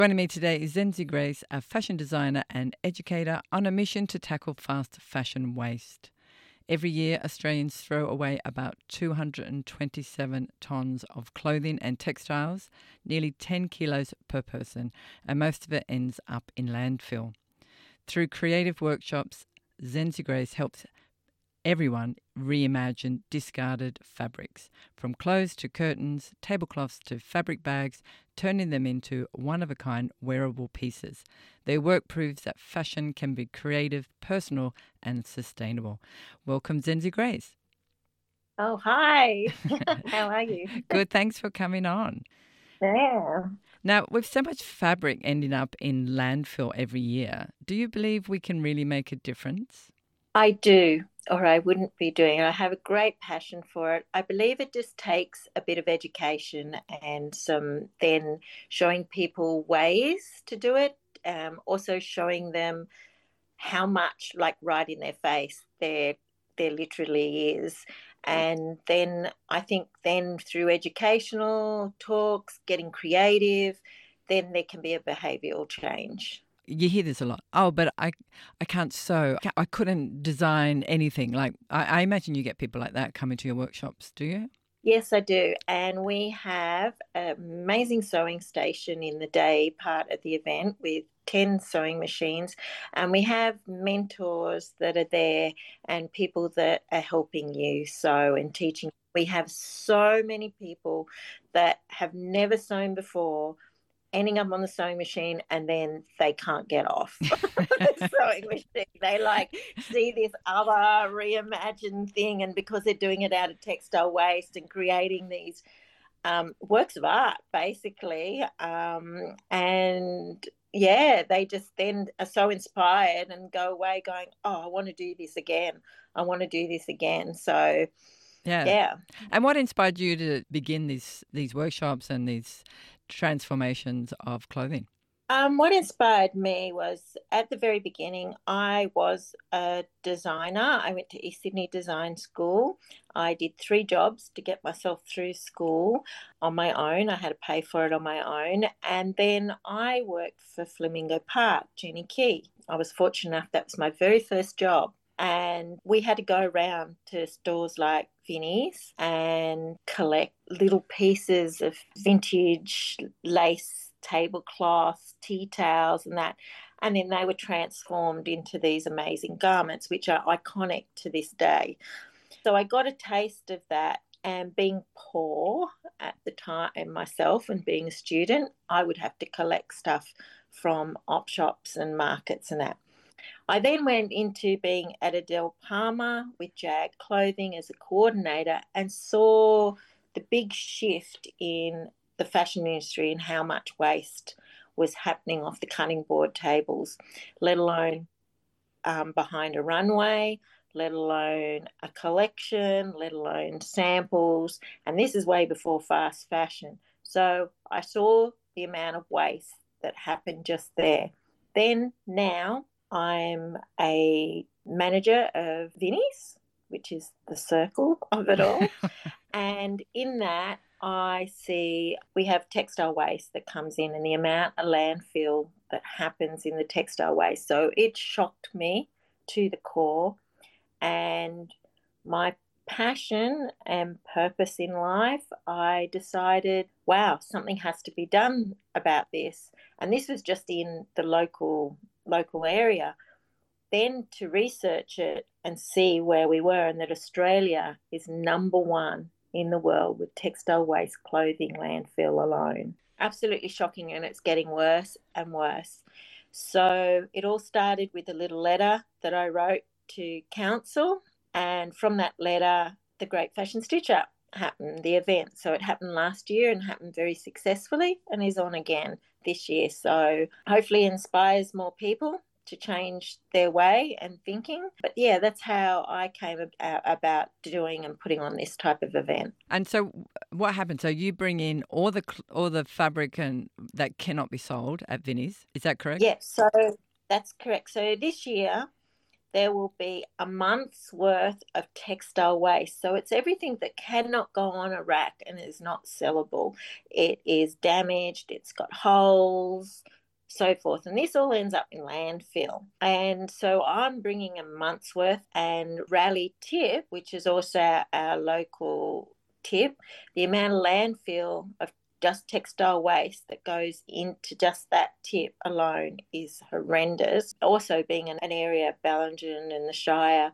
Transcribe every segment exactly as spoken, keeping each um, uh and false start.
Joining me today is Zenzi Grace, a fashion designer and educator on a mission to tackle fast fashion waste. Every year, Australians throw away about two hundred twenty-seven tonnes of clothing and textiles, nearly ten kilos per person, and most of it ends up in landfill. Through creative workshops, Zenzi Grace helps everyone reimagine discarded fabrics, from clothes to curtains, tablecloths to fabric bags, turning them into one-of-a-kind wearable pieces. Their work proves that fashion can be creative, personal and sustainable. Welcome, Zenzi Grace. Oh, hi. How are you? Good, thanks for coming on. Yeah. Now, with so much fabric ending up in landfill every year, do you believe we can really make a difference? I do, or I wouldn't be doing it. I have a great passion for it. I believe it just takes a bit of education and some then showing people ways to do it. Um, also showing them how much, like right in their face, there there literally is. And then I think then through educational talks, getting creative, then there can be a behavioural change. You hear this a lot. Oh, but I, I can't sew. I couldn't design anything. Like I, I imagine you get people like that coming to your workshops. Do you? Yes, I do. And we have an amazing sewing station in the day part of the event with ten sewing machines. And we have mentors that are there and people that are helping you sew and teaching. We have so many people that have never sewn before ending up on the sewing machine and then they can't get off the sewing machine. They like see this other reimagined thing, and because they're doing it out of textile waste and creating these um, works of art basically, um, and yeah, they just then are so inspired and go away going, oh, I want to do this again. I want to do this again. So Yeah. yeah. And what inspired you to begin these these workshops and these transformations of clothing? Um, what inspired me was at the very beginning, I was a designer. I went to East Sydney Design School. I did three jobs to get myself through school on my own. I had to pay for it on my own. And then I worked for Flamingo Park, Jenny Key. I was fortunate enough, that was my very first job. And we had to go around to stores like Vinnie's and collect little pieces of vintage lace tablecloths, tea towels and that. And then they were transformed into these amazing garments, which are iconic to this day. So I got a taste of that. And being poor at the time myself and being a student, I would have to collect stuff from op shops and markets and that. I then went into being at Adele Palmer with Jag Clothing as a coordinator and saw the big shift in the fashion industry and how much waste was happening off the cutting board tables, let alone um, behind a runway, let alone a collection, let alone samples. And this is way before fast fashion. So I saw the amount of waste that happened just there. Then now I'm a manager of Vinnie's, which is the circle of it all. And in that, I see we have textile waste that comes in and the amount of landfill that happens in the textile waste. So it shocked me to the core. And my passion and purpose in life, I decided, wow, something has to be done about this. And this was just in the local local area. Then to research it and see where we were, and that Australia is number one in the world with textile waste clothing landfill alone. Absolutely shocking, and it's getting worse and worse. So it all started with a little letter that I wrote to council, and from that letter, the Great Fashion Stitch Up happened, the event. So it happened last year and happened very successfully and is on again this year. So hopefully inspires more people to change their way and thinking. But yeah, that's how I came about doing and putting on this type of event. And so what happened? So you bring in all the all the fabric and that cannot be sold at Vinnie's. Is that correct? Yeah, so that's correct. So this year there will be a month's worth of textile waste. So it's everything that cannot go on a rack and is not sellable. It is damaged, it's got holes, so forth. And this all ends up in landfill. And so I'm bringing a month's worth, and Raleigh Tip, which is also our local tip, the amount of landfill of just textile waste that goes into just that tip alone is horrendous. Also, being an, an area, Ballingen and the Shire,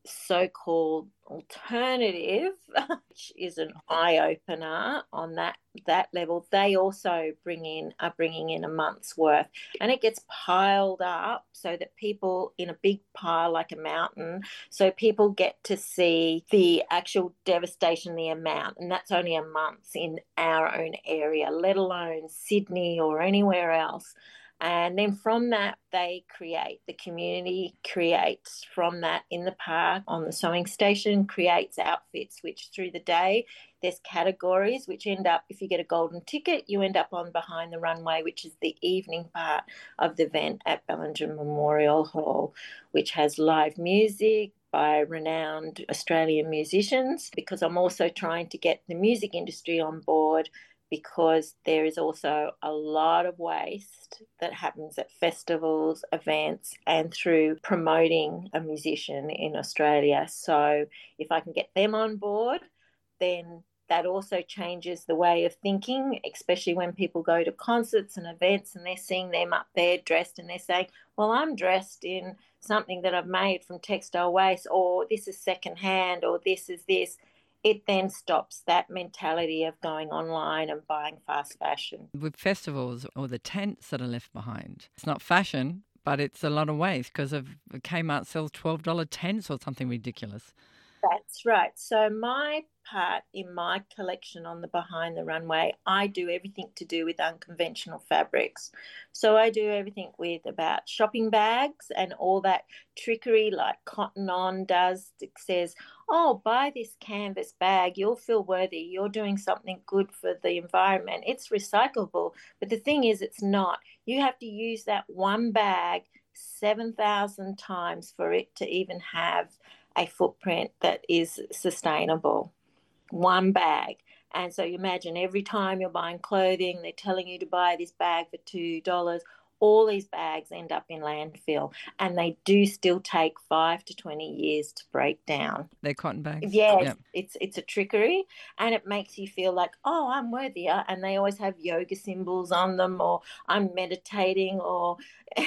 so-called alternative, which is an eye-opener on that that level. They also bring in are bringing in a month's worth, and it gets piled up so that people in a big pile like a mountain, so people get to see the actual devastation, the amount, and that's only a month in our own area, let alone Sydney or anywhere else. And then from that, they create, the community creates from that in the park, on the sewing station, creates outfits, which through the day, there's categories which end up, if you get a golden ticket, you end up on Behind the Runway, which is the evening part of the event at Ballingen Memorial Hall, which has live music by renowned Australian musicians, because I'm also trying to get the music industry on board, because there is also a lot of waste that happens at festivals, events, and through promoting a musician in Australia. So if I can get them on board, then that also changes the way of thinking, especially when people go to concerts and events and they're seeing them up there dressed and they're saying, well, I'm dressed in something that I've made from textile waste, or this is secondhand, or this is this. It then stops that mentality of going online and buying fast fashion. With festivals or the tents that are left behind, it's not fashion, but it's a lot of waste because of Kmart sells twelve dollars tents or something ridiculous. That's right. So my part in my collection on the Behind the Runway, I do everything to do with unconventional fabrics. So I do everything with about shopping bags and all that trickery like Cotton On does. It says, oh, buy this canvas bag, you'll feel worthy, you're doing something good for the environment. It's recyclable. But the thing is, it's not. You have to use that one bag seven thousand times for it to even have a footprint that is sustainable. One bag. And so you imagine every time you're buying clothing, they're telling you to buy this bag for two dollars. All these bags end up in landfill, and they do still take five to twenty years to break down. They're cotton bags? Yes, yep. it's it's a trickery, and it makes you feel like, oh, I'm worthier. And they always have yoga symbols on them, or I'm meditating, or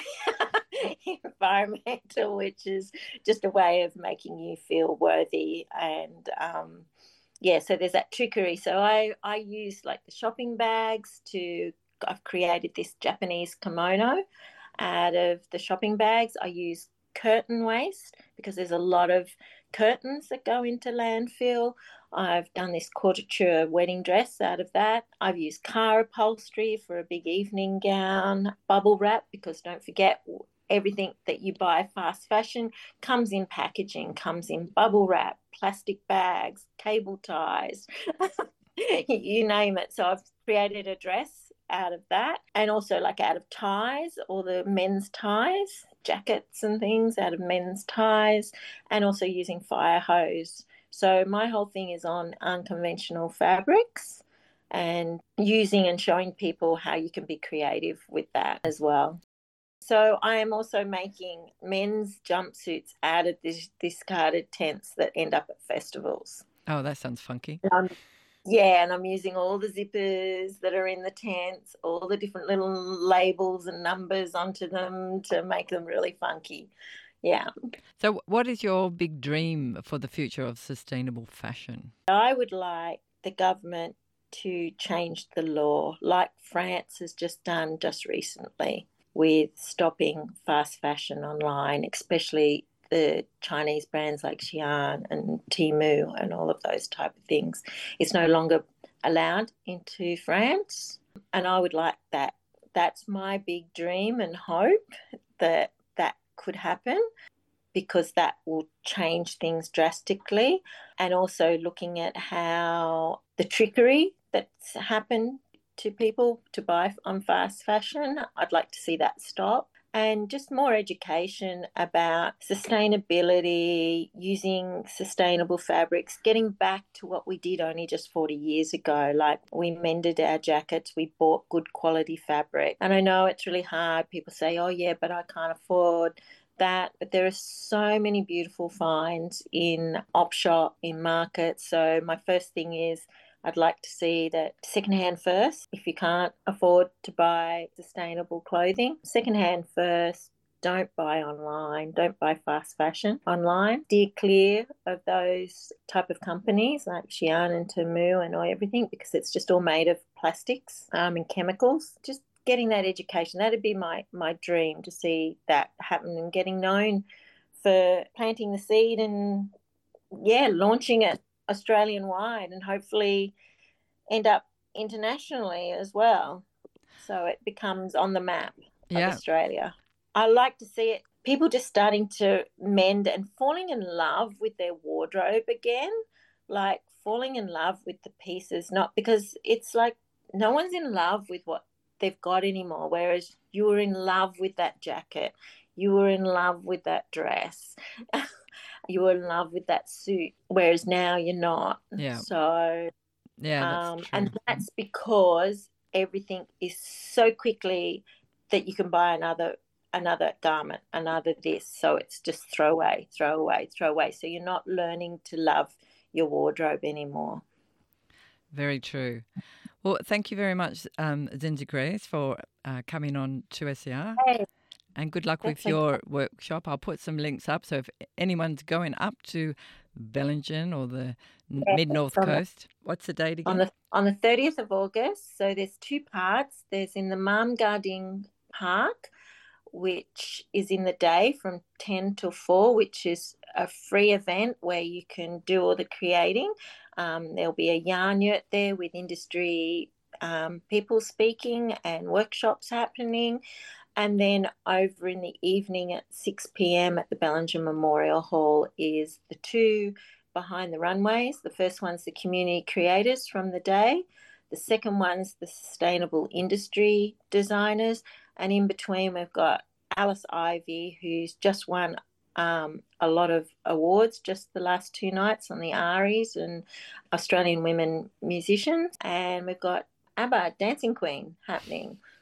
environmental, which is just a way of making you feel worthy. And um, yeah, so there's that trickery. So I, I use like the shopping bags to, I've created this Japanese kimono out of the shopping bags. I use curtain waste because there's a lot of curtains that go into landfill. I've done this couture wedding dress out of that. I've used car upholstery for a big evening gown, bubble wrap, because don't forget, everything that you buy fast fashion comes in packaging, comes in bubble wrap, plastic bags, cable ties, you name it. So I've created a dress out of that, and also like out of ties, all the men's ties, jackets and things out of men's ties, and also using fire hose. So my whole thing is on unconventional fabrics and using and showing people how you can be creative with that as well. So I am also making men's jumpsuits out of these discarded tents that end up at festivals. Oh, that sounds funky. Um, yeah, and I'm using all the zippers that are in the tents, all the different little labels and numbers onto them to make them really funky. Yeah. So what is your big dream for the future of sustainable fashion? I would like the government to change the law, like France has just done just recently, with stopping fast fashion online, especially the Chinese brands like Xi'an and Temu and all of those type of things. It's no longer allowed into France, and I would like that. That's my big dream and hope that that could happen, because that will change things drastically. And also looking at how the trickery that's happened to people to buy on fast fashion, I'd like to see that stop. and just more education about sustainability, using sustainable fabrics, getting back to what we did only just forty years ago. Like we mended our jackets, we bought good quality fabric. And I know it's really hard. People say, oh, yeah, but I can't afford that. But there are so many beautiful finds in op shop, in markets. So my first thing is, I'd like to see that secondhand first. If you can't afford to buy sustainable clothing, secondhand first. Don't buy online. Don't buy fast fashion online. Steer clear of those type of companies like Xi'an and Temu and all everything, because it's just all made of plastics um, and chemicals. Just getting that education. That'd be my my dream, to see that happen, and getting known for planting the seed and yeah, launching it Australian wide, and hopefully end up internationally as well. So it becomes on the map of Yeah. Australia. I like to see it, people just starting to mend and falling in love with their wardrobe again, like falling in love with the pieces, not because it's like no one's in love with what they've got anymore. Whereas you were in love with that jacket, you were in love with that dress. You were in love with that suit, whereas now you're not. Yeah. So, Yeah, that's um, true. and that's because everything is so quickly that you can buy another another garment, another this. So it's just throw away, throw away, throw away. So you're not learning to love your wardrobe anymore. Very true. Well, thank you very much, um, Zinzi Grace, for uh, coming on two S E R. Hey, And good luck with that's okay. your workshop. I'll put some links up. So if anyone's going up to Bellingen or the Yeah, mid-north on the, coast, what's the date on again? the on the thirtieth of August. So there's two parts. There's in the Malmgarding Park, which is in the day from ten till four, which is a free event where you can do all the creating. Um, there'll be a yarn yurt there with industry um, people speaking and workshops happening. And then over in the evening at six p.m. at the Bellingen Memorial Hall is the two behind the runways. The first one's the community creators from the day. The second one's the sustainable industry designers. And in between, we've got Alice Ivy, who's just won um, a lot of awards just the last two nights on the Aries and Australian women musicians. And we've got ABBA, Dancing Queen, happening.